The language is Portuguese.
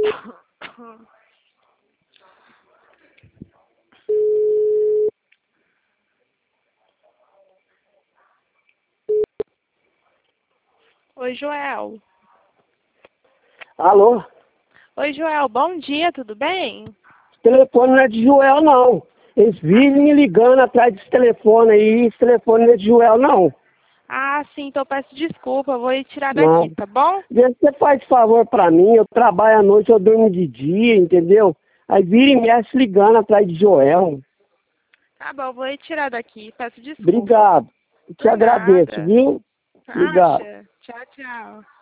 Oi, Joel. Alô? Oi, Joel. Bom dia, tudo bem? O telefone não é de Joel, não. Eles vivem me ligando atrás desse telefone aí. Esse telefone não é de Joel, não. Ah, sim, então peço desculpa. Eu vou ir tirar Não. daqui, tá bom? Vê se você faz favor pra mim. Eu trabalho à noite, eu durmo de dia, entendeu? Aí vira e mexe ligando atrás de Joel. Tá bom, eu vou ir tirar daqui. Peço desculpa. Obrigado. Eu te Por agradeço, nada. viu? Obrigado. Acha. Tchau, tchau.